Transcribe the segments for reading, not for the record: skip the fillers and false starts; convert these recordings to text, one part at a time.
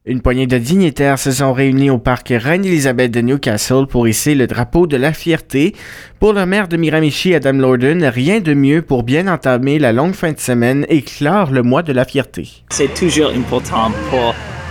Une poignée de dignitaires se sont réunis au parc Reine-Élisabeth de Newcastle pour hisser le drapeau de la fierté. Pour le maire de Miramichi, Adam Lorden, rien de mieux pour bien entamer la longue fin de semaine et clore le mois de la fierté. C'est toujours important pour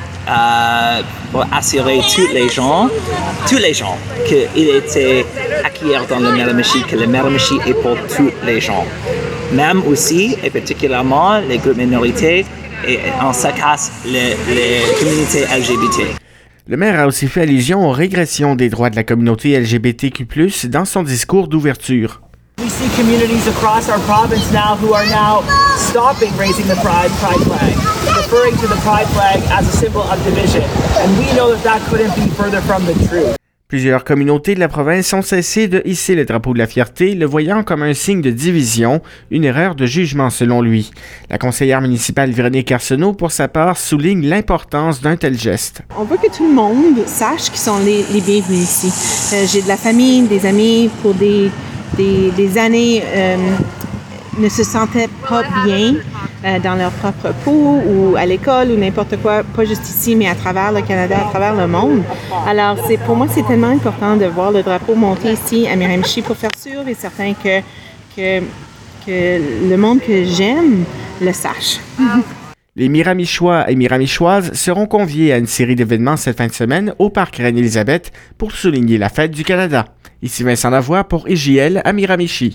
assurer tous les gens qu'il était acquis dans le Miramichi, que le Miramichi est pour tous les gens. Même aussi, et particulièrement, les groupes minorités, et en ce cas, les communautés LGBT. Le maire a aussi fait allusion aux régressions des droits de la communauté LGBTQ+, dans son discours d'ouverture. We see communities across our province now who are now stopping raising the pride flag, referring to the pride flag as a symbol of division. And we know that couldn't be further from the truth. Plusieurs communautés de la province ont cessé de hisser le drapeau de la fierté, le voyant comme un signe de division, une erreur de jugement selon lui. La conseillère municipale Véronique Arsenault, pour sa part, souligne l'importance d'un tel geste. On veut que tout le monde sache qu'ils sont les bienvenus ici. J'ai de la famille, des amis pour des années ne se sentaient pas bien dans leur propre peau ou à l'école ou n'importe quoi, pas juste ici, mais à travers le Canada, à travers le monde. Alors, pour moi, c'est tellement important de voir le drapeau monter ici à Miramichi pour faire sûr et certain que le monde que j'aime le sache. Les Miramichois et Miramichoises seront conviés à une série d'événements cette fin de semaine au parc Reine-Élisabeth pour souligner la fête du Canada. Ici Vincent Lavoie pour IJL à Miramichi.